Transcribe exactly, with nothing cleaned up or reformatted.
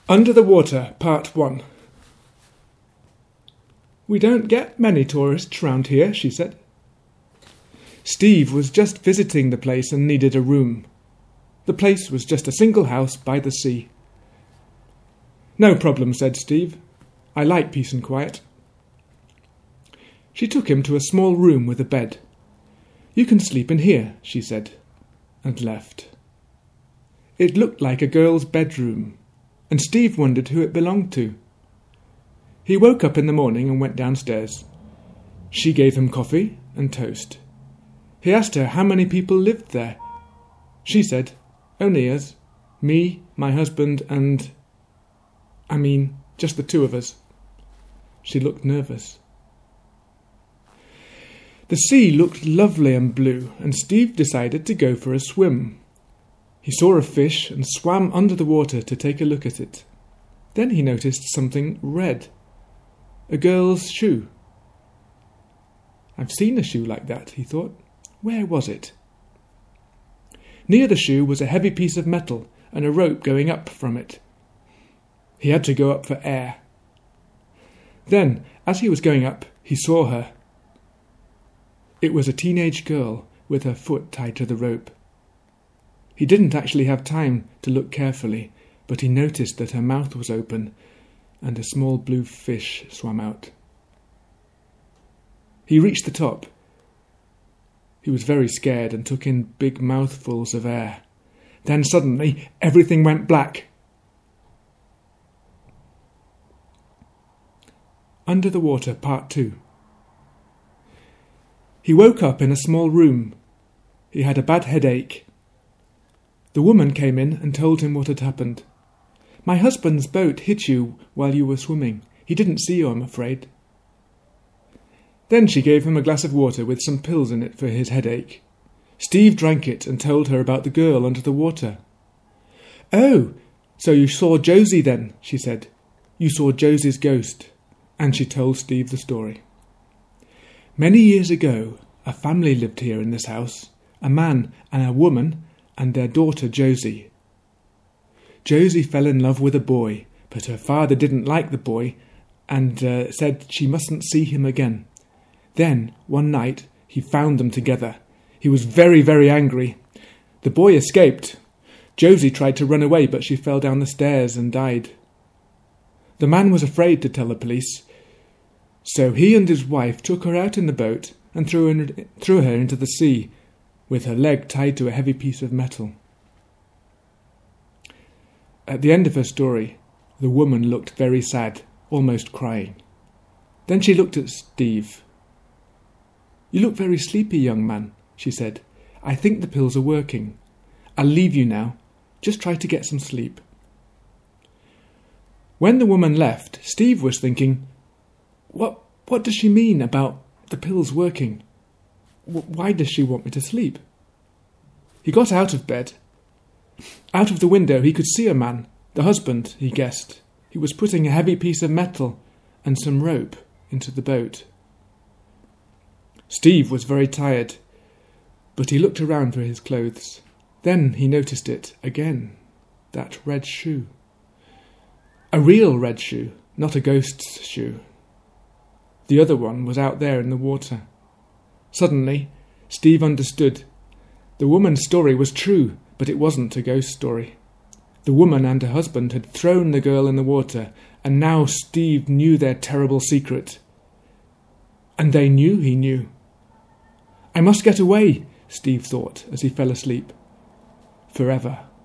Under the Water, Part one. "We don't get many tourists round here," she said. Steve was just visiting the place and needed a room. The place was just a single house by the sea. "No problem," said Steve. "I like peace and quiet." She took him to a small room with a bed. "You can sleep in here," she said, and left. It looked like a girl's bedroom, and Steve wondered who it belonged to. He woke up in the morning and went downstairs. She gave him coffee and toast. He asked her how many people lived there. She said, "Only us. Me, my husband, and... I mean, just the two of us." She looked nervous. The sea looked lovely and blue, and Steve decided to go for a swim. He saw a fish and swam under the water to take a look at it. Then he noticed something red. A girl's shoe. "I've seen a shoe like that," he thought. "Where was it?" Near the shoe was a heavy piece of metal and a rope going up from it. He had to go up for air. Then, as he was going up, he saw her. It was a teenage girl with her foot tied to the rope. He didn't actually have time to look carefully, but he noticed that her mouth was open and a small blue fish swam out. He reached the top. He was very scared and took in big mouthfuls of air. Then suddenly everything went black. Under the Water, Part two. He woke up in a small room. He had a bad headache. The woman came in and told him what had happened. "My husband's boat hit you while you were swimming. He didn't see you, I'm afraid." Then she gave him a glass of water with some pills in it for his headache. Steve drank it and told her about the girl under the water. "Oh, so you saw Josie then," she said. "You saw Josie's ghost." And she told Steve the story. "Many years ago, a family lived here in this house, a man and a woman and their daughter Josie. Josie fell in love with a boy, but her father didn't like the boy and uh, said she mustn't see him again. Then, one night, he found them together. He was very, very angry. The boy escaped. Josie tried to run away, but she fell down the stairs and died. The man was afraid to tell the police, so he and his wife took her out in the boat and threw her, threw her into the sea, with her leg tied to a heavy piece of metal." At the end of her story, the woman looked very sad, almost crying. Then she looked at Steve. "You look very sleepy, young man," she said. "I think the pills are working. I'll leave you now. Just try to get some sleep." When the woman left, Steve was thinking, What what does she mean about the pills working? W- why does she want me to sleep? He got out of bed. Out of the window he could see a man, the husband, he guessed. He was putting a heavy piece of metal and some rope into the boat. Steve was very tired, but he looked around for his clothes. Then he noticed it again, that red shoe. A real red shoe, not a ghost's shoe. The other one was out there in the water. Suddenly, Steve understood. The woman's story was true, but it wasn't a ghost story. The woman and her husband had thrown the girl in the water, and now Steve knew their terrible secret. And they knew he knew. "I must get away," Steve thought as he fell asleep. Forever.